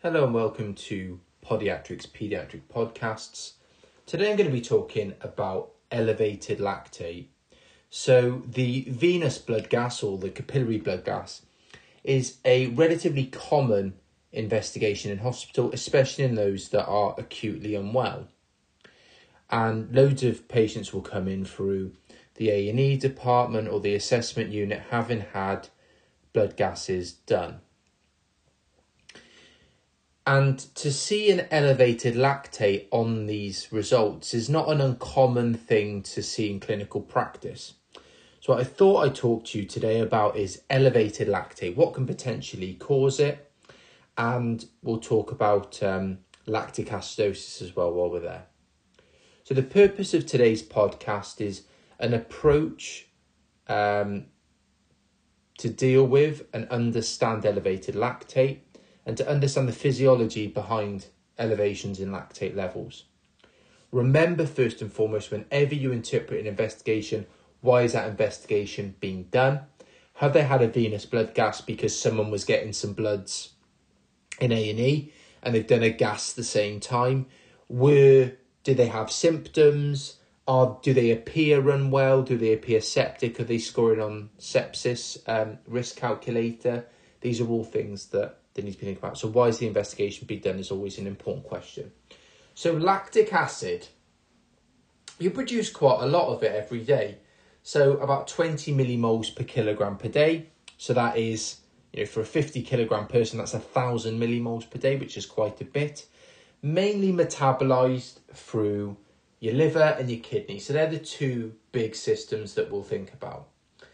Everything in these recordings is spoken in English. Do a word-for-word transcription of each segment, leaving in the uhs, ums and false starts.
Hello and welcome to Podiatrics Pediatric Podcasts. Today I'm going to be talking about elevated lactate. So the venous blood gas or the capillary blood gas is a relatively common investigation in hospital, especially in those that are acutely unwell. And loads of patients will come in through the A and E department or the assessment unit having had blood gases done. And to see an elevated lactate on these results is not an uncommon thing to see in clinical practice. So what I thought I'd talk to you today about is elevated lactate, what can potentially cause it, and we'll talk about um, lactic acidosis as well while we're there. So the purpose of today's podcast is an approach um, to deal with and understand elevated lactate, and to understand the physiology behind elevations in lactate levels. Remember, first and foremost, whenever you interpret an investigation, why is that investigation being done? Have they had a venous blood gas because someone was getting some bloods in A and E and they've done a gas at the same time? Were, did they have symptoms? Are, do they appear unwell? Do they appear septic? Are they scoring on sepsis um, risk calculator? These are all things that they need to be thinking about. So why is the investigation being done is always an important question. So lactic acid, you produce quite a lot of it every day. So about twenty millimoles per kilogram per day. So that is, you know, for a fifty kilogram person, that's a thousand millimoles per day, which is quite a bit. Mainly metabolized through your liver and your kidney. So they're the two big systems that we'll think about.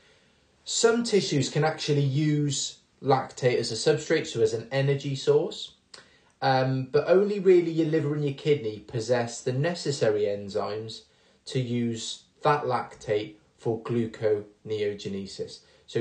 Some tissues can actually use lactate as a substrate, so as an energy source, um, but only really your liver and your kidney possess the necessary enzymes to use that lactate for gluconeogenesis. So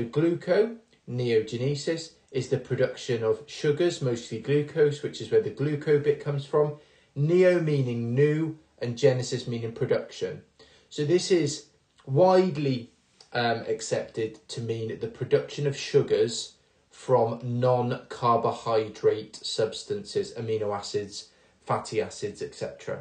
gluconeogenesis is the production of sugars, mostly glucose, which is where the gluco bit comes from. Neo meaning new and genesis meaning production. So this is widely um, accepted to mean the production of sugars from non-carbohydrate substances, amino acids, fatty acids, et cetera.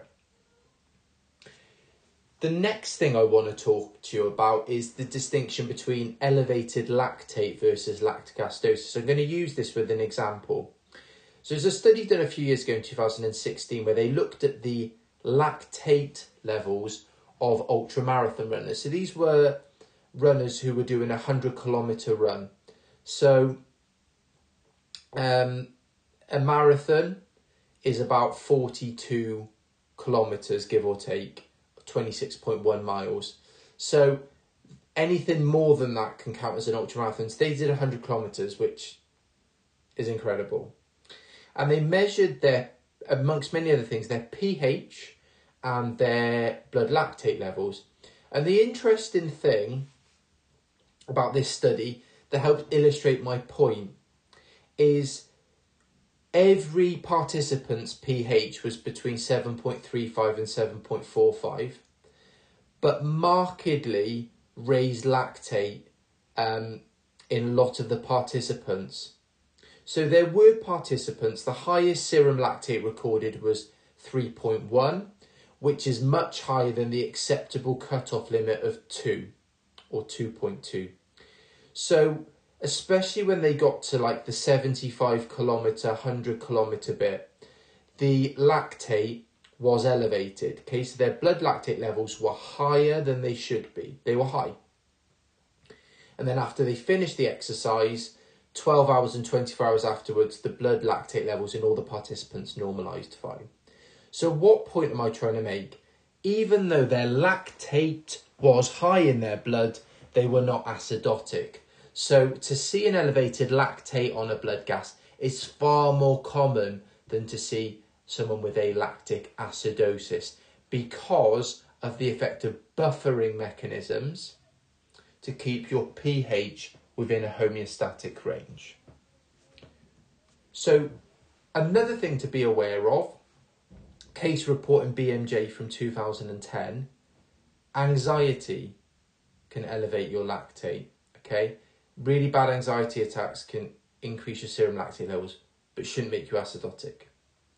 The next thing I want to talk to you about is the distinction between elevated lactate versus lactic acidosis. So I'm going to use this with an example. So there's a study done a few years ago in two thousand sixteen where they looked at the lactate levels of ultramarathon runners. So these were runners who were doing a hundred kilometre run. So Um, a marathon is about forty-two kilometres, give or take, twenty-six point one miles. So anything more than that can count as an ultramarathon. So they did one hundred kilometres, which is incredible. And they measured their, amongst many other things, their pH and their blood lactate levels. And the interesting thing about this study that helped illustrate my point is every participant's pH was between seven point three five and seven point four five, but markedly raised lactate um, in a lot of the participants. So there were participants, the highest serum lactate recorded was three point one, which is much higher than the acceptable cutoff limit of two or two point two. So especially when they got to like the seventy-five kilometre, one hundred kilometre bit, the lactate was elevated. Okay, so their blood lactate levels were higher than they should be. They were high. And then after they finished the exercise, twelve hours and twenty-four hours afterwards, the blood lactate levels in all the participants normalised fine. So what point am I trying to make? Even though their lactate was high in their blood, they were not acidotic. So to see an elevated lactate on a blood gas is far more common than to see someone with a lactic acidosis because of the effect of buffering mechanisms to keep your pH within a homeostatic range. So another thing to be aware of, case report in B M J from two thousand ten, anxiety can elevate your lactate, okay? Really bad anxiety attacks can increase your serum lactate levels but shouldn't make you acidotic.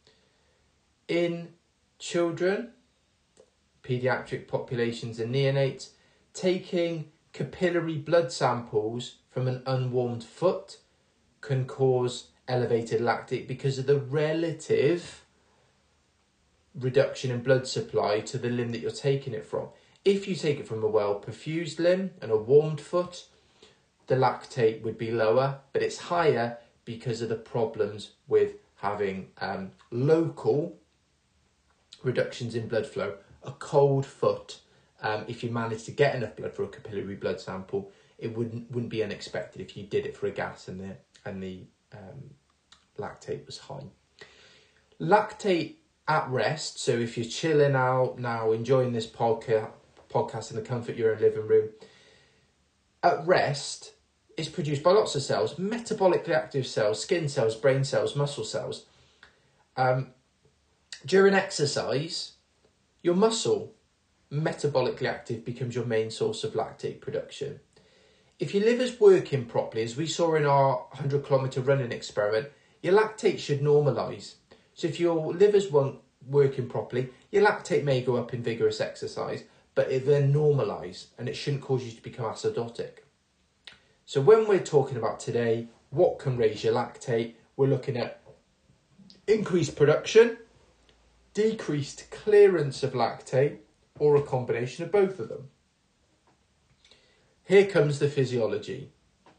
In children, paediatric populations and neonates, taking capillary blood samples from an unwarmed foot can cause elevated lactate because of the relative reduction in blood supply to the limb that you're taking it from. If you take it from a well-perfused limb and a warmed foot, the lactate would be lower, but it's higher because of the problems with having um, local reductions in blood flow. A cold foot, um, if you manage to get enough blood for a capillary blood sample, it wouldn't wouldn't be unexpected if you did it for a gas and the and the um, lactate was high. Lactate at rest, so if you're chilling out now, enjoying this podcast podcast in the comfort of your own living room, at rest, it's produced by lots of cells, metabolically active cells, skin cells, brain cells, muscle cells. Um, during exercise, your muscle, metabolically active, becomes your main source of lactate production. If your liver's working properly, as we saw in our one hundred kilometre running experiment, your lactate should normalise. So if your liver's weren't working properly, your lactate may go up in vigorous exercise, but it then normalise and it shouldn't cause you to become acidotic. So when we're talking about today, what can raise your lactate, we're looking at increased production, decreased clearance of lactate, or a combination of both of them. Here comes the physiology.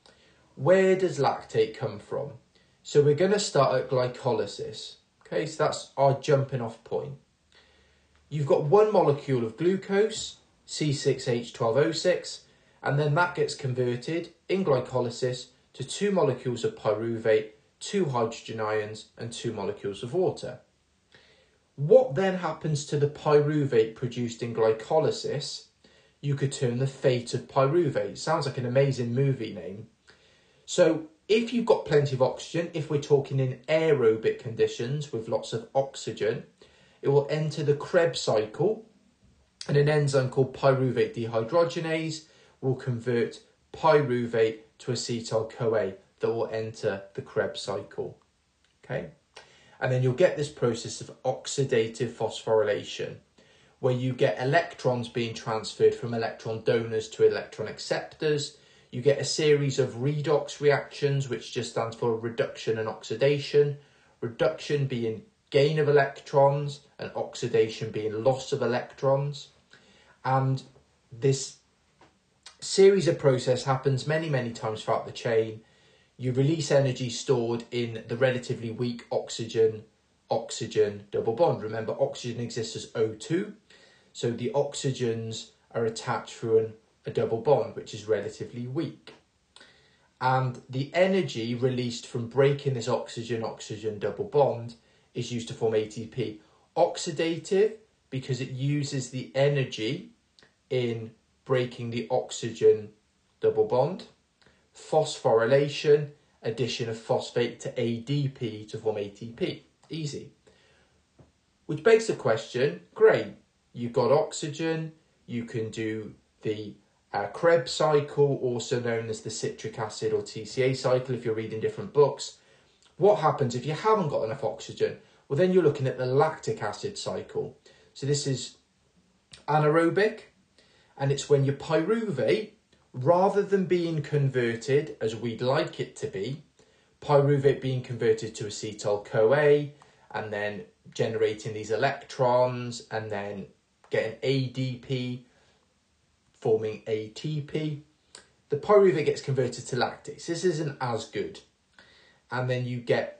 Where does lactate come from? So we're going to start at glycolysis. Okay, so that's our jumping off point. You've got one molecule of glucose, C six H twelve O six, and then that gets converted in glycolysis to two molecules of pyruvate, two hydrogen ions, and two molecules of water. What then happens to the pyruvate produced in glycolysis? You could term the fate of pyruvate. Sounds like an amazing movie name. So if you've got plenty of oxygen, if we're talking in aerobic conditions with lots of oxygen, it will enter the Krebs cycle, and an enzyme called pyruvate dehydrogenase will convert pyruvate to acetyl-CoA that will enter the Krebs cycle. Okay? And then you'll get this process of oxidative phosphorylation, where you get electrons being transferred from electron donors to electron acceptors. You get a series of redox reactions, which just stands for reduction and oxidation. Reduction being gain of electrons and oxidation being loss of electrons. And this series of process happens many, many times throughout the chain. You release energy stored in the relatively weak oxygen, oxygen double bond. Remember, oxygen exists as O two. So the oxygens are attached through an, a double bond, which is relatively weak. And the energy released from breaking this oxygen-oxygen double bond is used to form A T P. Oxidative, because it uses the energy in breaking the oxygen double bond. Phosphorylation, addition of phosphate to A D P to form A T P. Easy. Which begs the question, great, you've got oxygen, you can do the uh, Krebs cycle, also known as the citric acid or T C A cycle if you're reading different books. What happens if you haven't got enough oxygen? Well, then you're looking at the lactic acid cycle. So this is anaerobic, and it's when your pyruvate, rather than being converted as we'd like it to be, pyruvate being converted to acetyl-CoA and then generating these electrons and then getting A D P, forming A T P. The pyruvate gets converted to lactase. This isn't as good. And then you get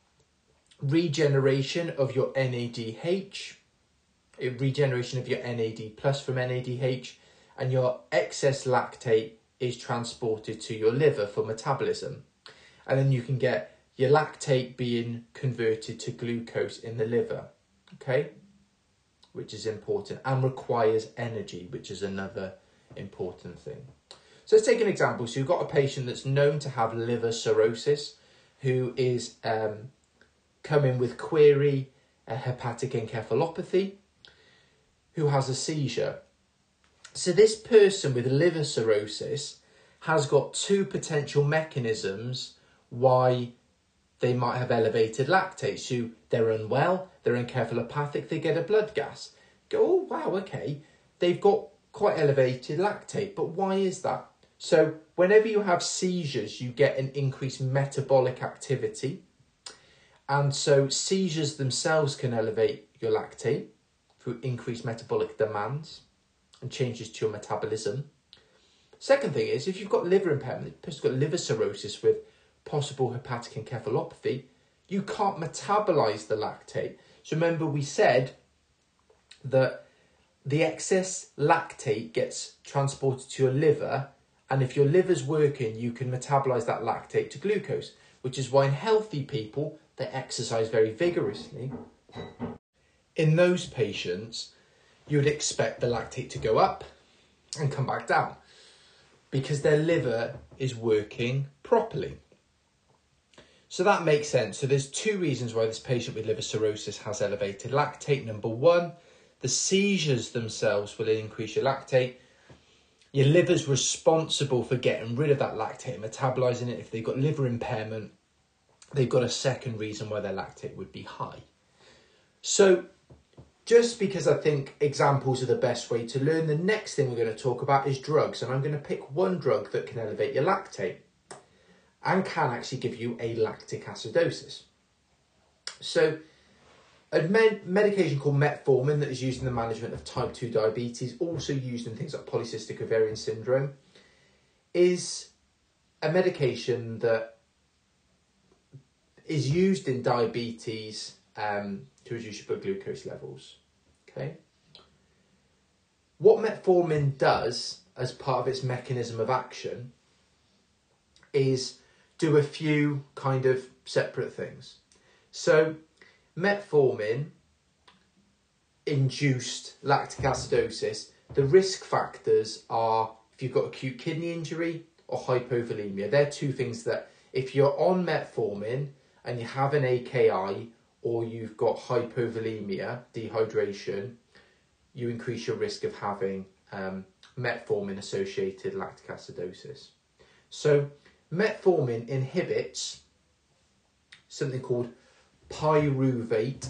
regeneration of your N A D H, regeneration of your N A D plus from N A D H, and your excess lactate is transported to your liver for metabolism. And then you can get your lactate being converted to glucose in the liver, okay? Which is important and requires energy, which is another important thing. So let's take an example. So you've got a patient that's known to have liver cirrhosis who is um, coming with query uh, hepatic encephalopathy, who has a seizure. So this person with liver cirrhosis has got two potential mechanisms why they might have elevated lactate. So they're unwell, they're encephalopathic, they get a blood gas. Go, oh, wow, okay. They've got quite elevated lactate, but why is that? So whenever you have seizures, you get an increased metabolic activity. And so seizures themselves can elevate your lactate through increased metabolic demands and changes to your metabolism. Second thing is, if you've got liver impairment, the person's got liver cirrhosis with possible hepatic encephalopathy, you can't metabolize the lactate. So remember we said that the excess lactate gets transported to your liver, and if your liver's working, you can metabolize that lactate to glucose, which is why in healthy people, they exercise very vigorously. In those patients, you would expect the lactate to go up and come back down because their liver is working properly. So that makes sense. So there's two reasons why this patient with liver cirrhosis has elevated lactate. Number one, the seizures themselves will increase your lactate. Your liver's responsible for getting rid of that lactate and metabolizing it. If they've got liver impairment, they've got a second reason why their lactate would be high. So just because I think examples are the best way to learn, the next thing we're going to talk about is drugs. And I'm going to pick one drug that can elevate your lactate and can actually give you a lactic acidosis. So a med- medication called metformin that is used in the management of type two diabetes, also used in things like polycystic ovarian syndrome, is a medication that is used in diabetes um, to reduce your blood glucose levels. Okay. What metformin does as part of its mechanism of action is do a few kind of separate things. So metformin induced lactic acidosis. The risk factors are if you've got acute kidney injury or hypovolemia. They're two things that if you're on metformin and you have an A K I or you've got hypovolemia, dehydration, you increase your risk of having um, metformin-associated lactic acidosis. So metformin inhibits something called pyruvate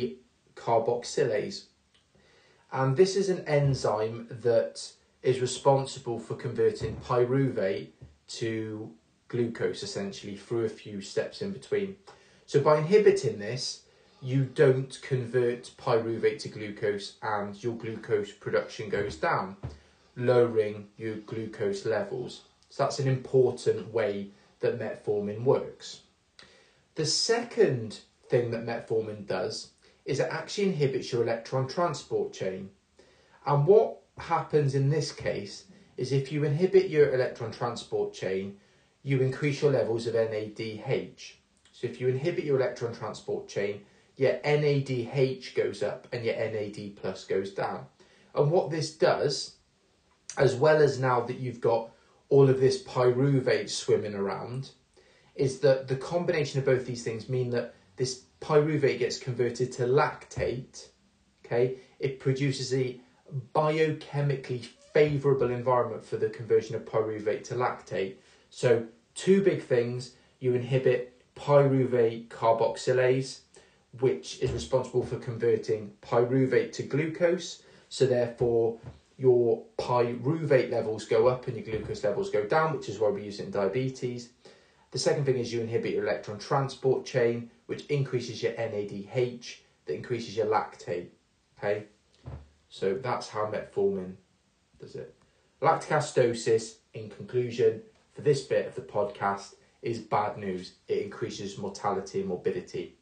decarboxylase. And this is an enzyme that is responsible for converting pyruvate to glucose, essentially, through a few steps in between. So by inhibiting this, you don't convert pyruvate to glucose and your glucose production goes down, lowering your glucose levels. So that's an important way that metformin works. The second thing that metformin does is it actually inhibits your electron transport chain. And what happens in this case is if you inhibit your electron transport chain, you increase your levels of N A D H. So if you inhibit your electron transport chain, your N A D H goes up and your N A D plus goes down. And what this does, as well as now that you've got all of this pyruvate swimming around, is that the combination of both these things mean that this pyruvate gets converted to lactate. Okay, it produces a biochemically favourable environment for the conversion of pyruvate to lactate. So two big things: you inhibit pyruvate carboxylase, which is responsible for converting pyruvate to glucose. So therefore, your pyruvate levels go up and your glucose levels go down, which is why we use it in diabetes. The second thing is you inhibit your electron transport chain, which increases your N A D H, that increases your lactate. Okay, so that's how metformin does it. Lactic acidosis, in conclusion, for this bit of the podcast, is bad news. It increases mortality and morbidity.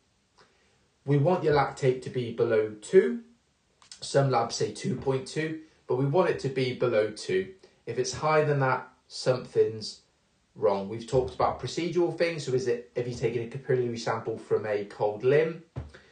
We want your lactate to be below two. Some labs say two point two, but we want it to be below two. If it's higher than that, something's wrong. We've talked about procedural things. So is it, have you taken a capillary sample from a cold limb,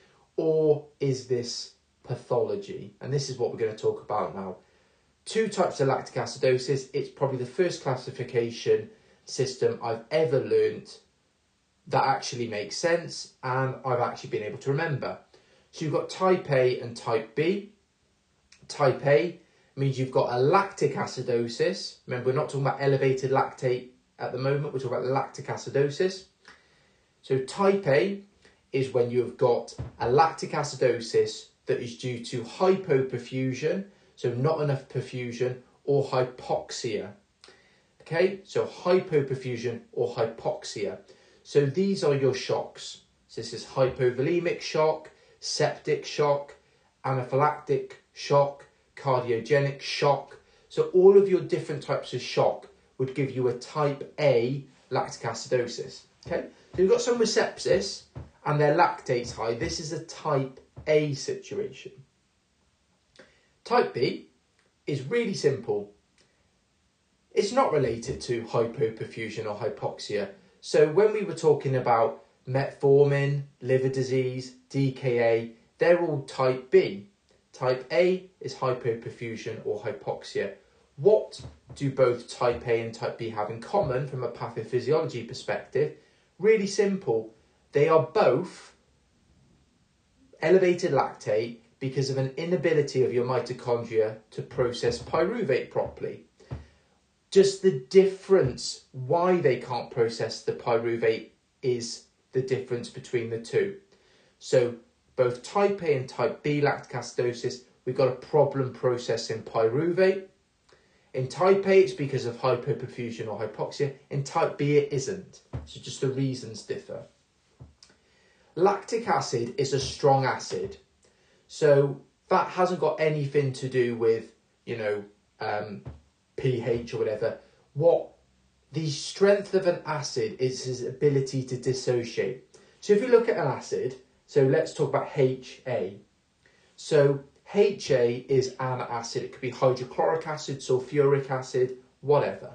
or is this pathology? And this is what we're going to talk about now. Two types of lactic acidosis. It's probably the first classification system I've ever learned that actually makes sense and I've actually been able to remember. So you've got type A and type B. Type A means you've got a lactic acidosis. Remember, we're not talking about elevated lactate at the moment, we're talking about lactic acidosis. So type A is when you've got a lactic acidosis that is due to hypoperfusion, so not enough perfusion, or hypoxia. Okay, so hypoperfusion or hypoxia. So these are your shocks. So this is hypovolemic shock, septic shock, anaphylactic shock, cardiogenic shock. So all of your different types of shock would give you a type A lactic acidosis. Okay, so you've got someone with sepsis and their lactate's high. This is a type A situation. Type B is really simple. It's not related to hypoperfusion or hypoxia. So when we were talking about metformin, liver disease, D K A, they're all type B. Type A is hypoperfusion or hypoxia. What do both type A and type B have in common from a pathophysiology perspective? Really simple. They are both elevated lactate because of an inability of your mitochondria to process pyruvate properly. Just the difference, why they can't process the pyruvate, is the difference between the two. So both type A and type B lactic acidosis, we've got a problem processing pyruvate. In type A, it's because of hypoperfusion or hypoxia. In type B, it isn't. So just the reasons differ. Lactic acid is a strong acid. So that hasn't got anything to do with, you know, um, pH or whatever. What the strength of an acid is its ability to dissociate. So if you look at an acid, so let's talk about H A. So H A is an acid. It could be hydrochloric acid, sulfuric acid, whatever.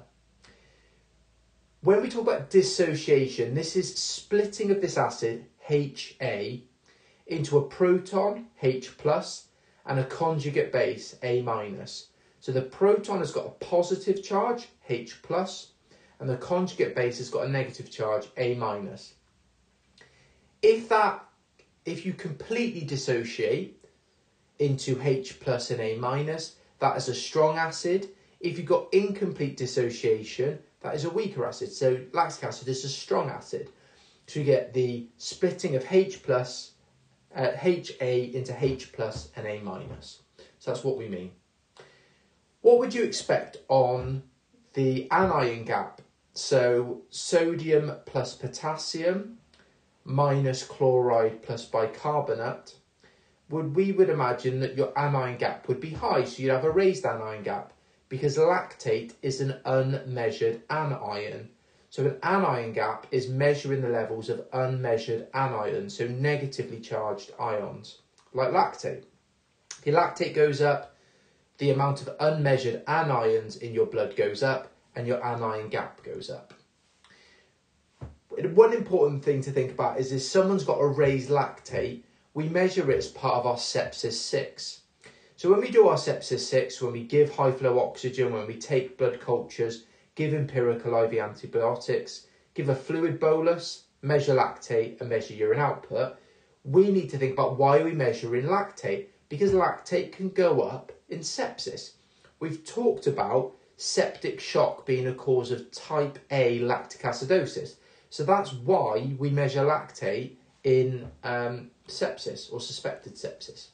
When we talk about dissociation, this is splitting of this acid, H A, into a proton, H plus, and a conjugate base, A minus. So the proton has got a positive charge, H plus, and the conjugate base has got a negative charge, A minus. If that, if you completely dissociate into H plus and A minus, that is a strong acid. If you've got incomplete dissociation, that is a weaker acid. So lactic acid is a strong acid. So you get the splitting of H plus, uh, H A into H plus and A minus. So that's what we mean. What would you expect on the anion gap? So sodium plus potassium minus chloride plus bicarbonate. Would we would imagine that your anion gap would be high, so you'd have a raised anion gap because lactate is an unmeasured anion. So an anion gap is measuring the levels of unmeasured anions, so negatively charged ions, like lactate. If your lactate goes up, the amount of unmeasured anions in your blood goes up and your anion gap goes up. One important thing to think about is if someone's got a raised lactate, we measure it as part of our sepsis six. So when we do our sepsis six, when we give high flow oxygen, when we take blood cultures, give empirical I V antibiotics, give a fluid bolus, measure lactate and measure urine output, we need to think about why are we measuring lactate? Because lactate can go up in sepsis. We've talked about septic shock being a cause of type A lactic acidosis. So that's why we measure lactate in um, sepsis or suspected sepsis.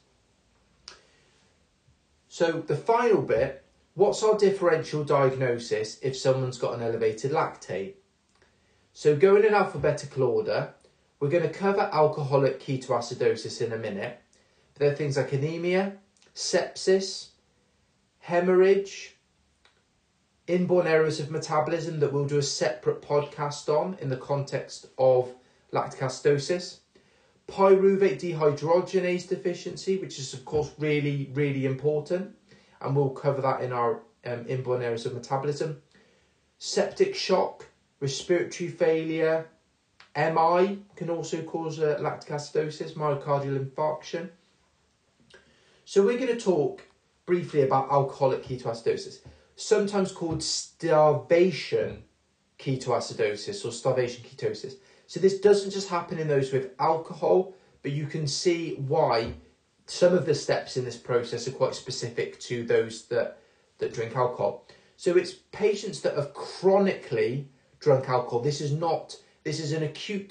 So the final bit, what's our differential diagnosis if someone's got an elevated lactate? So going in alphabetical order, we're going to cover alcoholic ketoacidosis in a minute. There are things like anemia, sepsis, hemorrhage, inborn errors of metabolism that we'll do a separate podcast on in the context of lactic acidosis, pyruvate dehydrogenase deficiency, which is of course really, really important, and we'll cover that in our um, inborn errors of metabolism, septic shock, respiratory failure, M I can also cause uh, lactic acidosis, myocardial infarction. So we're going to talk briefly about alcoholic ketoacidosis, sometimes called starvation ketoacidosis or starvation ketosis. So this doesn't just happen in those with alcohol, but you can see why some of the steps in this process are quite specific to those that, that drink alcohol. So it's patients that have chronically drunk alcohol. This is not, this is an acute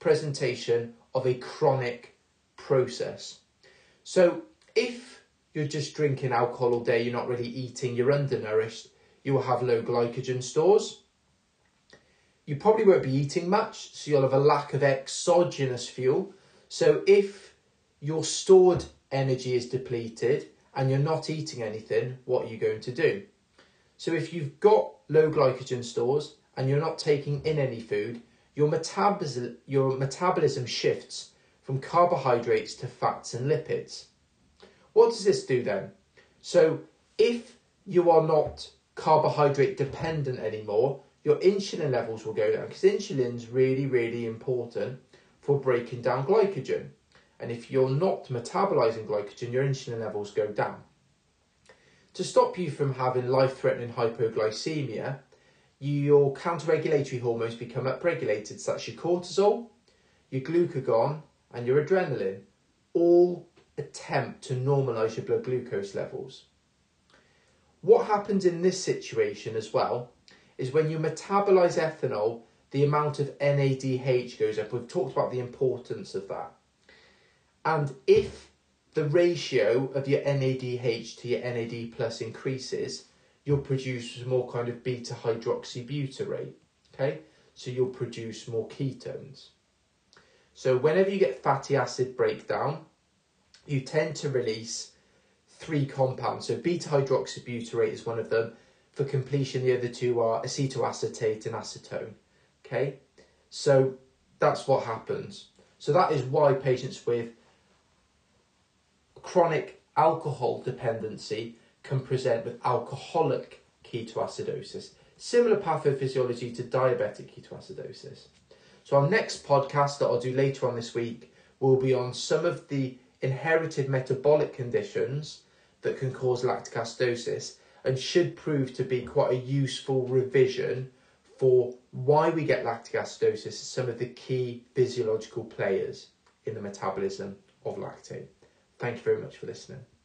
presentation of a chronic process. So if you're just drinking alcohol all day, you're not really eating, you're undernourished, you will have low glycogen stores. You probably won't be eating much, so you'll have a lack of exogenous fuel. So if your stored energy is depleted and you're not eating anything, what are you going to do? So if you've got low glycogen stores and you're not taking in any food, your metabolism, your metabolism shifts from carbohydrates to fats and lipids. What does this do then? So if you are not carbohydrate dependent anymore, your insulin levels will go down, because insulin's really, really important for breaking down glycogen. And if you're not metabolizing glycogen, your insulin levels go down. To stop you from having life-threatening hypoglycemia, your counter-regulatory hormones become upregulated. So that's your cortisol, your glucagon, and your adrenaline. All attempt to normalise your blood glucose levels. What happens in this situation as well is when you metabolise ethanol, the amount of N A D H goes up. We've talked about the importance of that. And if the ratio of your N A D H to your N A D plus increases, you'll produce more kind of beta hydroxybutyrate. Okay, so you'll produce more ketones. So whenever you get fatty acid breakdown, you tend to release three compounds. So beta hydroxybutyrate is one of them. For completion, the other two are acetoacetate and acetone. Okay, so that's what happens. So that is why patients with chronic alcohol dependency can present with alcoholic ketoacidosis. Similar pathophysiology to diabetic ketoacidosis. So our next podcast that I'll do later on this week will be on some of the inherited metabolic conditions that can cause lactic acidosis, and should prove to be quite a useful revision for why we get lactic acidosis, some of the key physiological players in the metabolism of lactate. Thank you very much for listening.